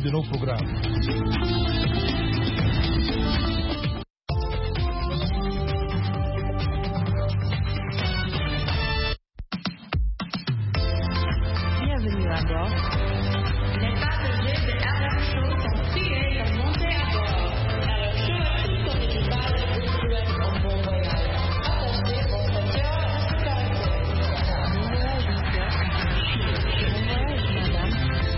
de nos programmes. Bienvenue à bord. Les passagers de RM Show sont priés de monter à bord. RM Show est tout comme équipage vous souhaite un bon voyage. Attachez vos ceintures de sécurité. Bon voyage, monsieur. Bon voyage, madame.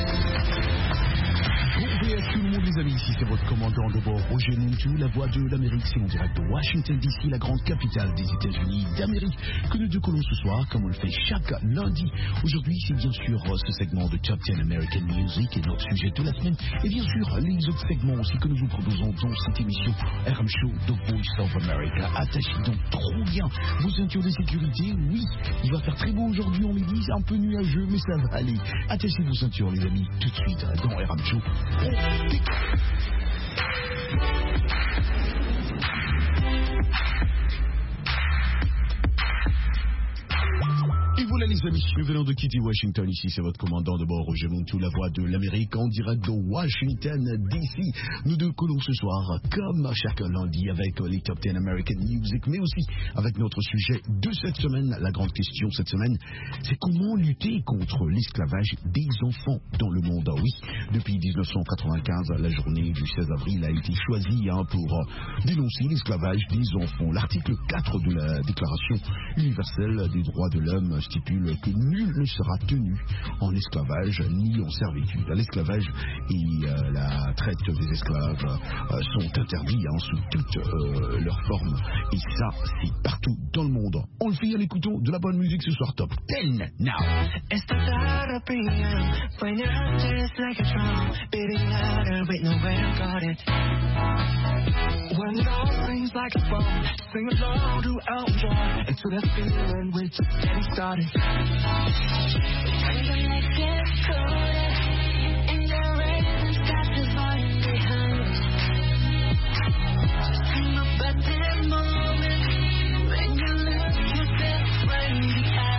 Bonjour à tout le monde, les amis. Ici, c'est votre commandant de bord, Roger Montou, la voix de l'Amérique. C'est en direct de Washington, D.C., la grande capitale des États-Unis d'Amérique, que nous décollons ce soir, comme on le fait chaque lundi. Aujourd'hui, c'est bien sûr ce segment de Top 10 American Music et notre sujet de la semaine. Et bien sûr, les autres segments aussi que nous vous proposons dans cette émission RM Show, The Voice of America. Attachez donc trop bien vos ceintures de sécurité. Oui, il va faire très beau aujourd'hui en midi, c'est un peu nuageux, mais ça va aller. Attachez vos ceintures, les amis, tout de suite dans RM Show. Et voilà les amis, nous venons de quitter Washington. Ici c'est votre commandant de bord, Roger Montou, la voix de l'Amérique, en direct de Washington DC. Nous décollons ce soir comme chaque lundi avec les Top 10 American Music, mais aussi avec notre sujet de cette semaine. La grande question cette semaine, c'est comment lutter contre l'esclavage des enfants dans le monde. Oui, depuis 1995, la journée du 16 avril a été choisie pour dénoncer l'esclavage des enfants. L'article 4 de la Déclaration universelle des droits de l'homme stipule que nul ne sera tenu en esclavage ni en servitude. L'esclavage et la traite des esclaves sont interdits sous toutes leurs formes. Et ça, c'est partout dans le monde. On le fait en écoutant de la bonne musique ce soir. Top 10 now. It's the thought of being when your heart just like a drum, beating louder with nowhere to guard it. When it all rings like a bomb, sing along to Elton John, and to that feeling we're just getting started. When the night gets colder and your raisins got the volume behind it, think about that moment when you look yourself right in the eye.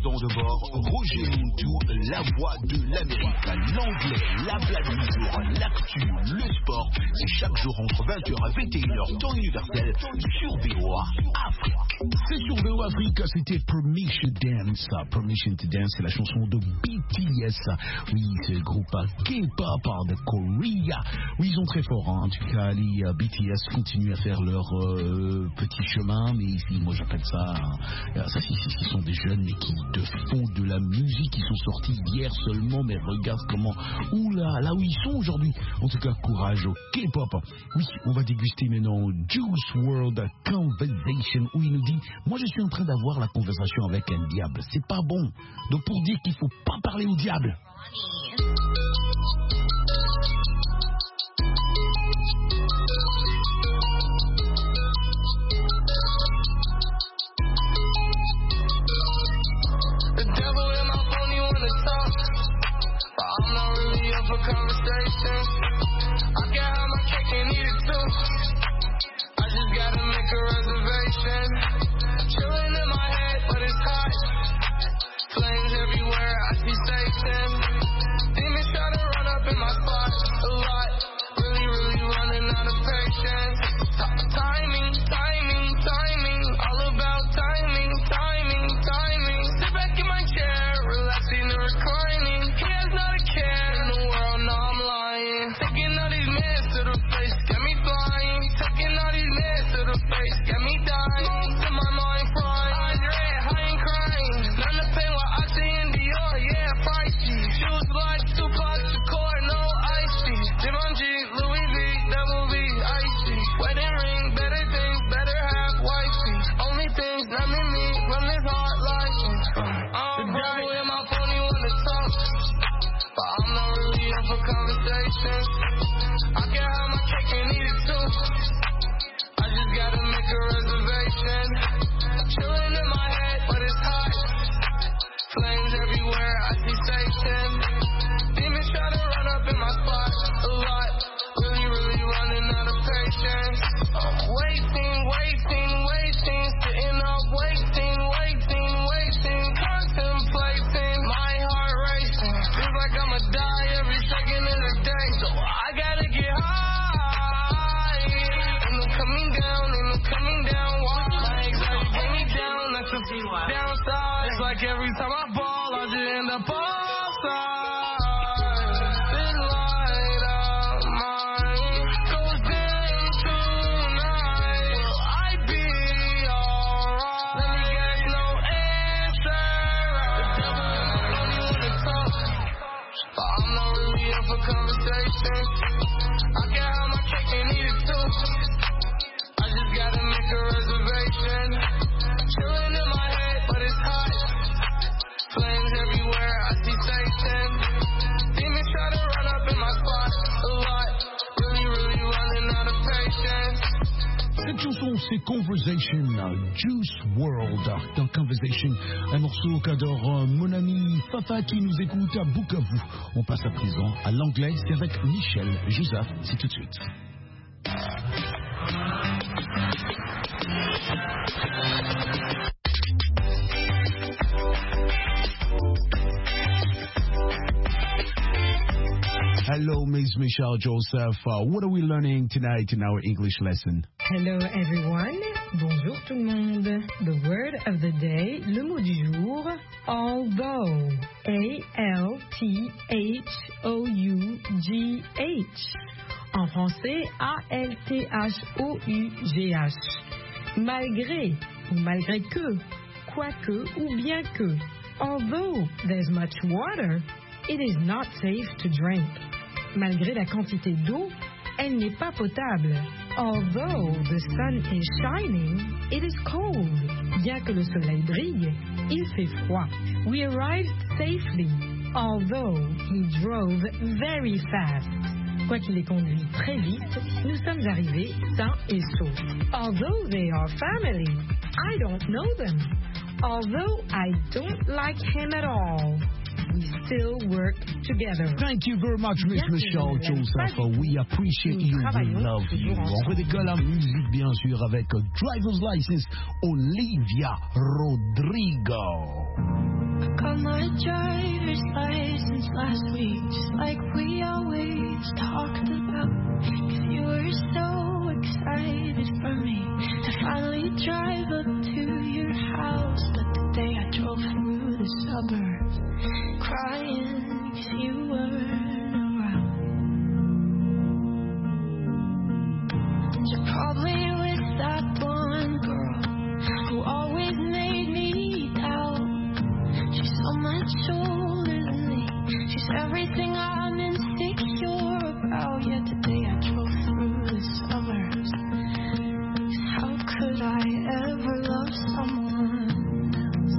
commandant de bord, Roger Montou, la voix de l'Amérique. L'anglais, la blague du jour, l'actu, le sport, c'est chaque jour entre 20h à 21h, temps universel, sur VOA Afrique. C'est sur VOA Afrique, c'était Permission Dance. Permission to Dance, c'est la chanson de BTS. Oui, c'est le groupe K-pop de Korea. Oui, ils sont très forts, hein. En tout cas, les BTS continuent à faire leur petit chemin, mais ici, moi j'appelle ça, ce sont des jeunes mais qui font de la musique, ils sont sortis hier seulement, mais regarde comment, là où ils sont aujourd'hui. En tout cas, courage au K-pop. Oui, on va déguster maintenant Juice WRLD Conversation, où il nous dit, moi je suis en train d'avoir la conversation avec un diable, c'est pas bon. Donc pour dire qu'il faut pas parler au diable. Conversation. I can have my cake and eat it too. I just gotta make a reservation. Chilling in my head, but it's hot. Flames everywhere, I see Satan. Demons try to run up in my spot a lot. Really running out of patience. Timing, all about timing. Sit back in my chair, relaxing and reclining. He has not a care. Taking all these meds to the face, got me flying. Taking all these meds to the face, got me dying. To my mind flying, Andre, high and crying. None to pay what I see in Dior, yeah, pricey. Shoes like Tupac Shakur, no icy. Givenchy, Louis V, Double V, icy. Wedding ring, better things, better have wifey. Only things not me, run this hard life. The devil in my phone, he wanna talk, but I'm not really up for conversation. I can have my cake and eat it too. I just gotta make a reservation. Chilling in my head, but it's hot. Flames everywhere, I see Satan. Demons try to run up in my spot a lot. Really running out of patience. Waiting, sitting up, waiting. Contemplating, my heart racing. Feels like I'ma die every second of the day, so I gotta get high. Ain't no coming down. Why? My anxiety bring me down. That's the downside. It's like every time I ball, I just end up offside. This light of mine goes dim tonight. Will I be alright? Let me get no answer. The devil in my phone, he wanna talk, but I'm not really up for conversation. I can have my cake and eat it too. I just gotta make a reservation. Chilling in my head, but it's hot. Flames everywhere, I see Satan. Demons try to run up in my spot a lot. Really running out of patience. Cette chanson, c'est Conversation, Juice WRLD dans Conversation, un morceau qu'adore mon ami Fafa qui nous écoute à Bukavu. On passe à présent à l'anglais, c'est avec Michel Joseph, c'est tout de suite. Hello, Ms. Michelle Joseph. What are we learning tonight in our English lesson? Hello everyone. Bonjour tout le monde. The word of the day, le mot du jour, although. A-L-T-H-O-U-G-H. En français, A-L-T-H-O-U-G-H. Malgré ou malgré que, quoique ou bien que. Although there's much water, it is not safe to drink. Malgré la quantité d'eau, elle n'est pas potable. Although the sun is shining, it is cold. Bien que le soleil brille, il fait froid. We arrived safely. Although he drove very fast. Quoiqu'il ait conduit très vite, nous sommes arrivés sains et saufs. Although they are family, I don't know them. Although I don't like him at all. we still work together. Thank you very much, Miss Michelle Joseph. We appreciate you. We love you. On redécolle la musique, bien sûr, avec Driver's License, Olivia Rodrigo. I got my driver's license last week, just like we always talked about. 'Cause you were so excited for me to finally drive up to your house. But the day I drove through the suburbs, crying 'cause you weren't around. You're probably with that one girl who always made me doubt. She's so much older than me. She's everything I'm insecure about. Yet today I drove through the suburbs. 'Cause how could I ever love someone else?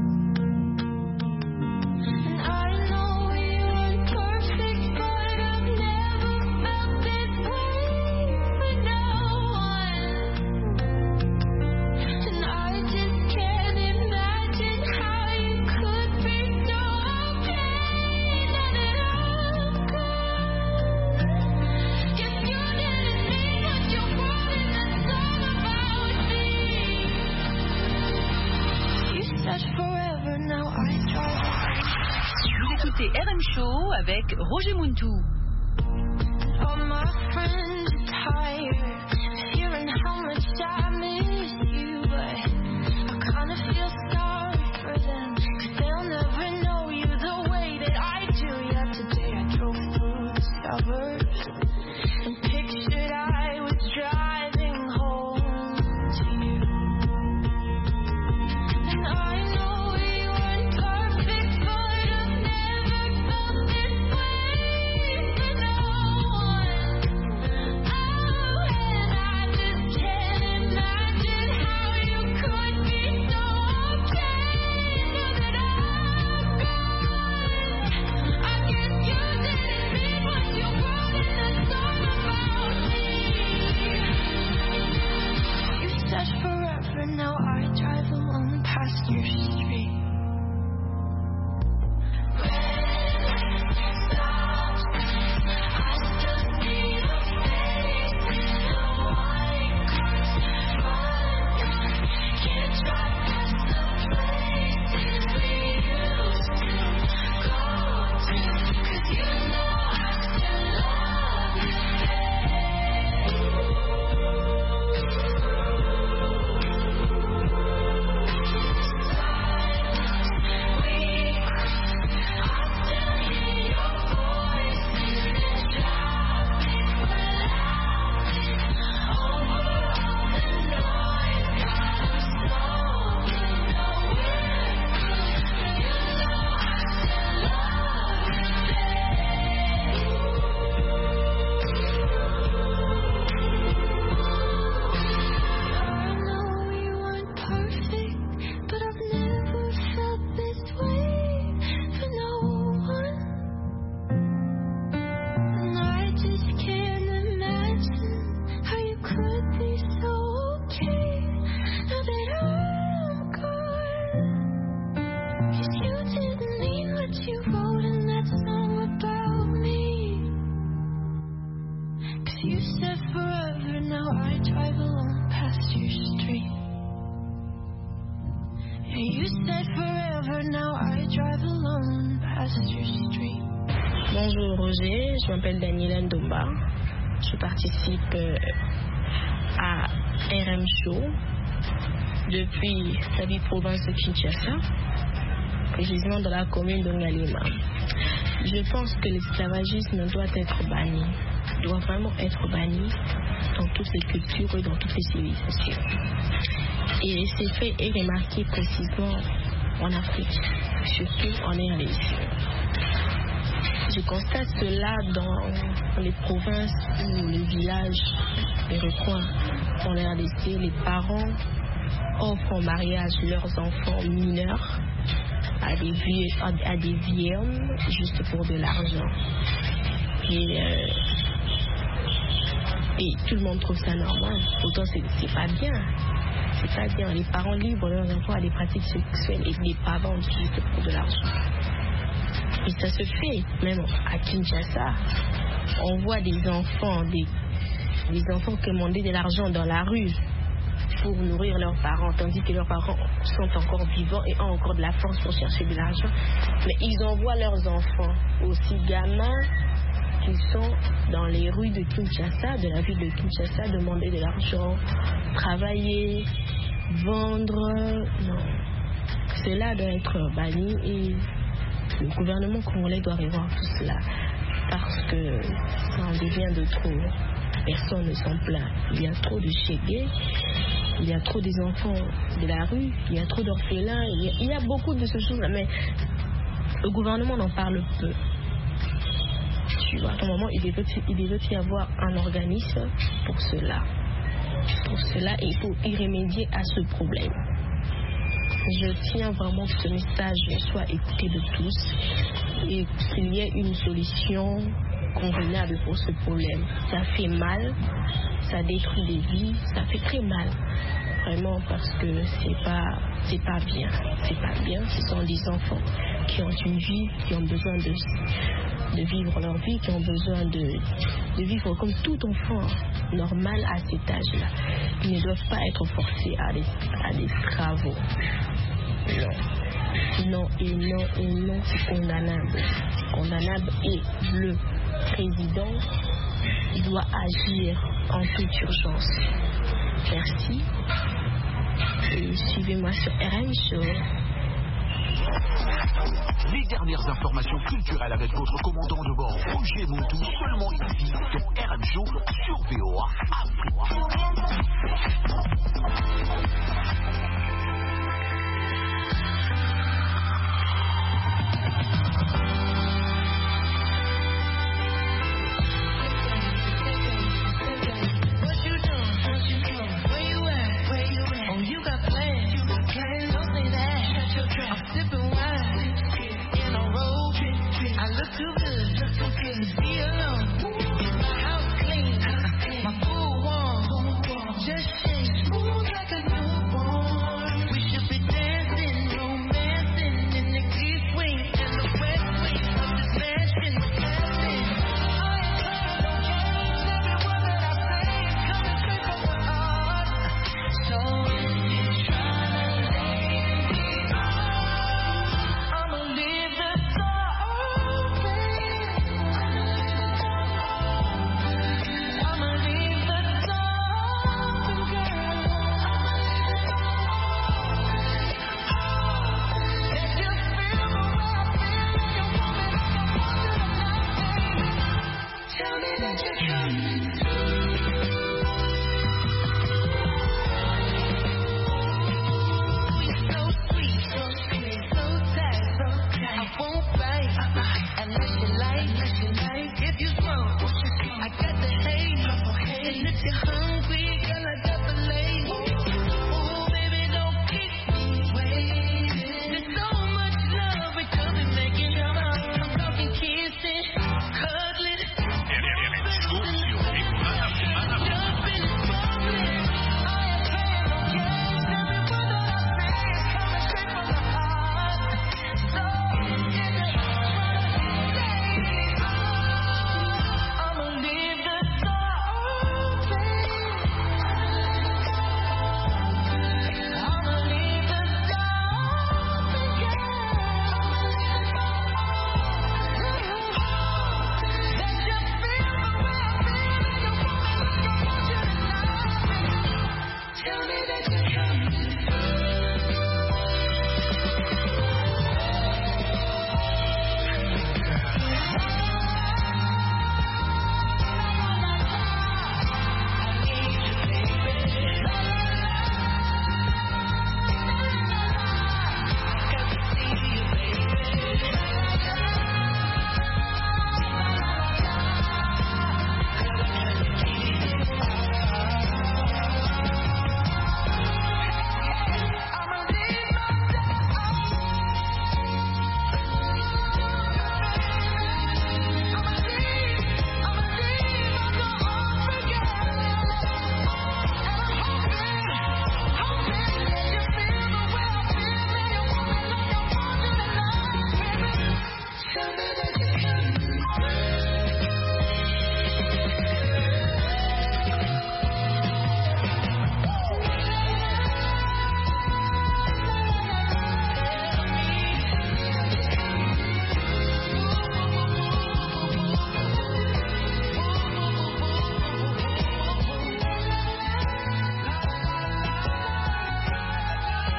And I know you weren't perfect, but I've never felt this way for no one. And I just can't imagine how you could be so okay now that I'm gone. If you didn't mean what you wanted, that's all about me. You said forever, now I drive. Vous écoutez RM Show avec Roger Muntu. All my friends are tired, hearing how much I miss you, but I kinda feel sorry for them, 'cause they'll never know you the way that I do. Yet today I drove through the suburbs and pictured I was driving home to you. And I know you weren't perfect, but I've never felt this way for no one. Oh, and I just can't imagine how you could be so okay now that I'm gone. I guess you didn't mean what you wanted, that's all about me. You said forever, now I drive alone past your street. You said forever, now I drive alone past your street. Yeah, you said forever, now I drive alone past your street. Bonjour Roger, je m'appelle Daniela Ndomba. Je participe à RM Show depuis la ville province de Kinshasa, précisément dans la commune de Ngalima. Je pense que l'esclavagisme doit être banni, doit vraiment être banni dans toutes les cultures et dans toutes les civilisations. Et c'est fait et remarqué précisément en Afrique, surtout en RDC. Je constate cela dans les provinces ou les villages, les recoins en RDC, les parents offrent en mariage leurs enfants mineurs à des vieilles juste pour de l'argent. Et tout le monde trouve ça normal. Pourtant, c'est pas bien. C'est pas bien. Les parents livrent leurs enfants à des pratiques sexuelles et les parents juste pour de l'argent. Et ça se fait, même à Kinshasa. On voit des enfants commander de l'argent dans la rue pour nourrir leurs parents, tandis que leurs parents sont encore vivants et ont encore de la force pour chercher de l'argent. Mais ils envoient leurs enfants, aussi gamins, qui sont dans les rues de Kinshasa, de la ville de Kinshasa, demander de l'argent, travailler, vendre. Non. Cela doit être banni et le gouvernement congolais doit revoir tout cela parce que ça en devient de trop. Personne ne s'en plaint. Il y a trop de chégués, il y a trop des enfants de la rue, il y a trop d'orphelins, il y a beaucoup de ces choses-là, mais le gouvernement en parle peu. Tu vois, à un moment, il devait y avoir un organisme pour cela. Pour cela et pour y remédier à ce problème. Je tiens vraiment que ce message soit écouté de tous et qu'il y ait une solution convenable pour ce problème. Ça fait mal, ça détruit des vies, ça fait très mal. Vraiment parce que c'est pas bien. C'est pas bien. Ce sont des enfants qui ont une vie, qui ont besoin de vivre leur vie, qui ont besoin de vivre comme tout enfant normal à cet âge-là. Ils ne doivent pas être forcés à des travaux. Non, c'est condamnable. C'est condamnable et le président doit agir en toute urgence. Merci. Et suivez-moi sur RM Show. Les dernières informations culturelles avec votre commandant de bord Roger Montou, seulement ici sur RM Show sur VOA Afrique. Too good to be alone. My house clean, my pool warm. Just shake smooth like a newborn. We should be dancing, romancing in the east wing and the west wing of this mansion. Dancing. Don't change every word that I say. Coming straight from my heart. So if you're trying to lay me off, I'ma leave the door open.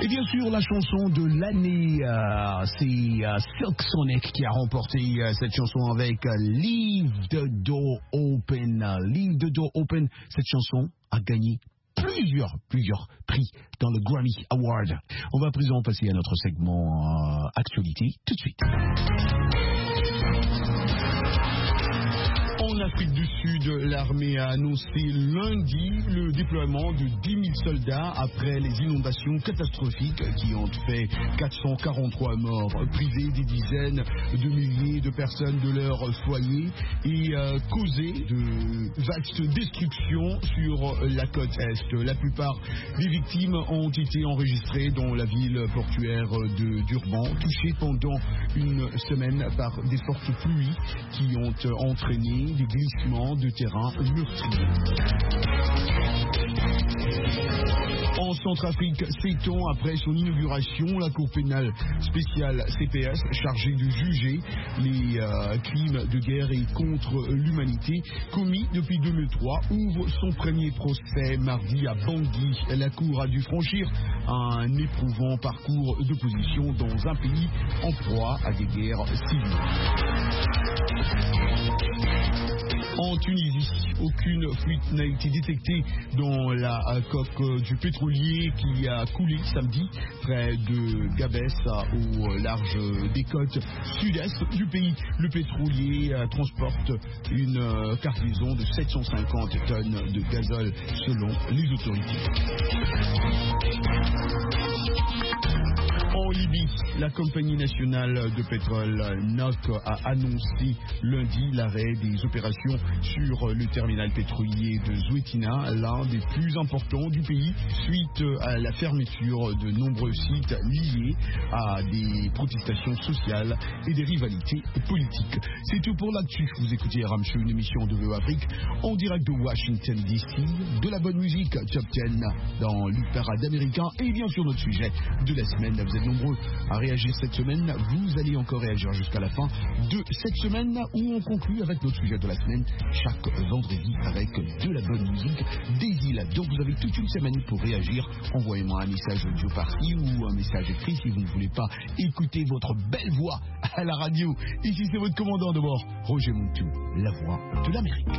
Et bien sûr, la chanson de l'année, c'est Silk Sonic qui a remporté cette chanson avec Leave the Door Open. Leave the Door Open, cette chanson a gagné plusieurs prix dans le Grammy Award. On va à présent passer à notre segment actualité tout de suite. En Afrique du Sud, l'armée a annoncé lundi le déploiement de 10 000 soldats après les inondations catastrophiques qui ont fait 443 morts, privé des dizaines de milliers de personnes de leur foyer et causé de vastes destructions sur la côte Est. La plupart des victimes ont été enregistrées dans la ville portuaire de Durban, touchée pendant une semaine par des fortes pluies qui ont entraîné des glissements de terrain meurtriers. En Centrafrique, 7 ans après son inauguration, la Cour pénale spéciale CPS, chargée de juger les crimes de guerre et contre l'humanité commis depuis 2003, ouvre son premier procès mardi à Bangui. La Cour a dû franchir un éprouvant parcours d'opposition dans un pays en proie à des guerres civiles. En Tunisie, aucune fuite n'a été détectée dans la coque du pétrolier qui a coulé samedi près de Gabès au large des côtes sud-est du pays. Le pétrolier transporte une cargaison de 750 tonnes de gazole selon les autorités. En Libye, la compagnie nationale de pétrole NOC a annoncé lundi l'arrêt des opérations sur le terminal pétrolier de Zouétina, l'un des plus importants du pays, suite à la fermeture de nombreux sites liés à des protestations sociales et des rivalités politiques. C'est tout pour l'actu. Vous écoutez RM Show, une émission de VOA Afrique en direct de Washington DC, de la bonne musique Top 10 dans l'Hyperade américain et bien sûr notre sujet de la semaine. Vous êtes nombreux à réagir cette semaine. Vous allez encore réagir jusqu'à la fin de cette semaine où on conclut avec notre sujet de la semaine chaque vendredi avec de la bonne musique des îles. Donc vous avez toute une semaine pour réagir. Envoyez-moi un message audio par-ci ou un message écrit si vous ne voulez pas écouter votre belle voix à la radio. Ici c'est votre commandant de bord, Roger Montou, la voix de l'Amérique.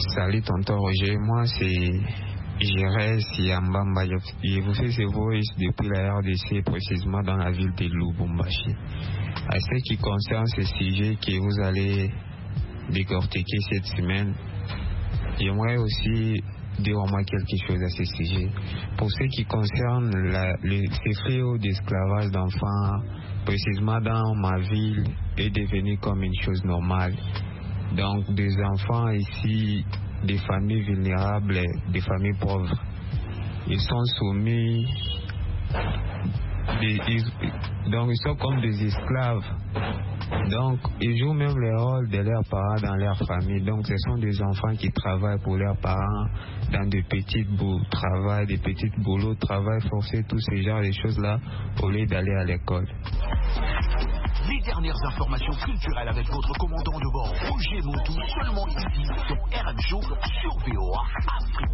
Salut tonton Roger, moi c'est Jérez Yambamba. Je vous fais ce voice depuis la RDC, précisément dans la ville de Lubumbashi. À ce qui concerne ce sujet que vous allez décortiquer cette semaine, j'aimerais aussi dire au moins quelque chose à ce sujet. Pour ce qui concerne ces fléaux d'esclavage d'enfants, précisément dans ma ville, est devenu comme une chose normale. Donc des enfants ici, des familles vulnérables, des familles pauvres, ils sont soumis, donc ils sont comme des esclaves. Donc ils jouent même le rôle de leurs parents dans leur famille. Donc ce sont des enfants qui travaillent pour leurs parents dans de petits travail, des petits boulots, travail forcé, tous ces genres de choses-là, au lieu d'aller à l'école. Les dernières informations culturelles avec votre commandant de bord, Roger Montou, seulement ici, sur RM Show, sur VOA Afrique.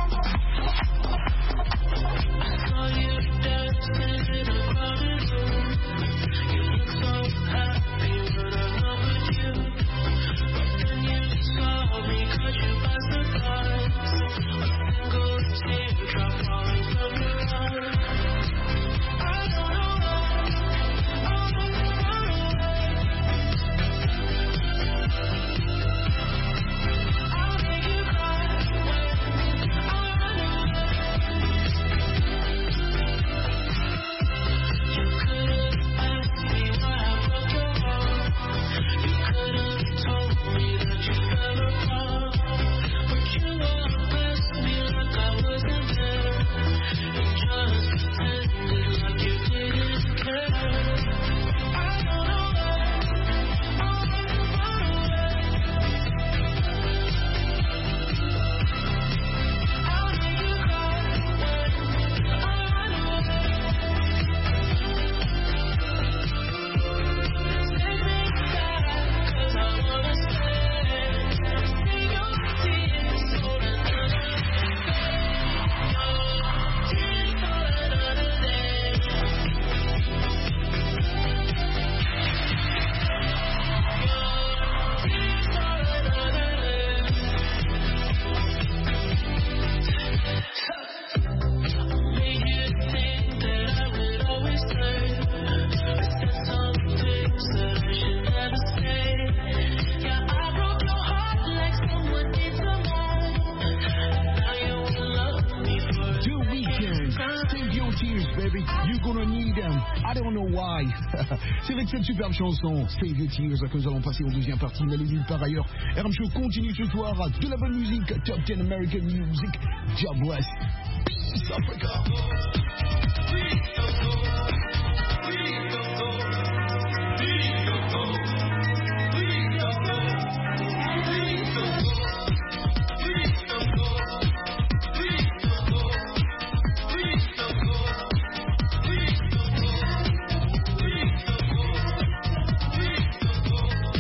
C'est avec cette superbe chanson, Save Your Tears, que nous allons passer aux deuxième partie. Mais par ailleurs, RM Show continue ce soir de la bonne musique, Top 10 American Music. God bless. Peace, Africa.